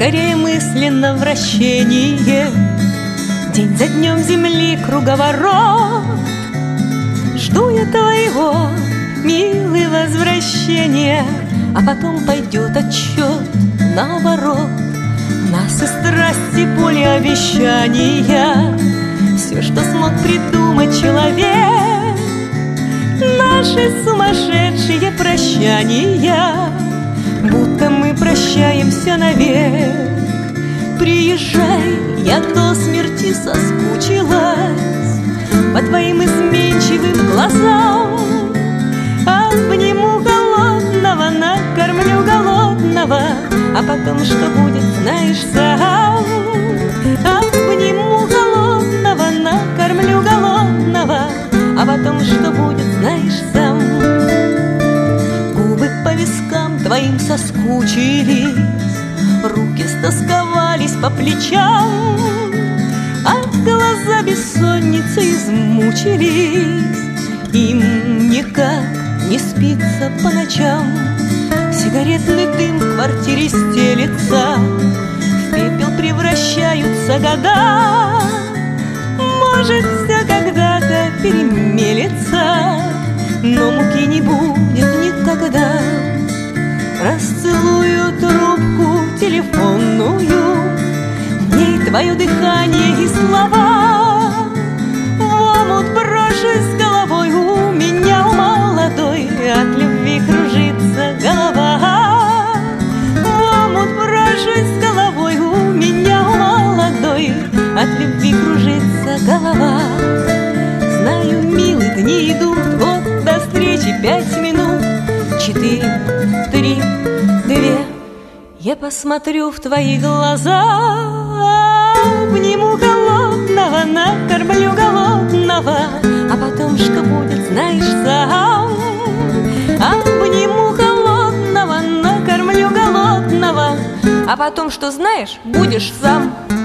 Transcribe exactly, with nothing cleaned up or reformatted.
ускоряя мысленно вращение. День за днем земли круговорот. Жду я твоего, милый, возвращения, а потом пойдет отчет наоборот. Нас и страсти, поле обещания, все, что смог придумать человек. Наши сумасшедшие прощания, будто мы прощаемся навек. Приезжай, я до смерти соскучилась по твоим изменчивым глазам. Обниму голодного, накормлю голодного, а потом что будет, знаешь сам. Обниму голодного, накормлю голодного, а потом что будет, знаешь сам. Губы по вискам твоим соскучились, руки стосковались по плечам, а глаза бессонницей измучились. Им никак не спится по ночам. Сигаретный дым в квартире стелется, в пепел превращаются года. Может, все когда-то перемелется, но муки не будет никогда. Расцелую трубку телефонную, в ней твое дыхание и слова. В омут брошусь с головой, у меня у молодой от любви кружится голова. В омут брошусь с головой, у меня у молодой от любви кружится голова. Знаю, милые дни идут, вот до встречи пять минут. Четыре, три, две. Я посмотрю в твои глаза, обниму голодного, накормлю голодного, а потом что будет, знаешь сам. Обниму голодного, накормлю голодного, а потом что знаешь, будешь сам.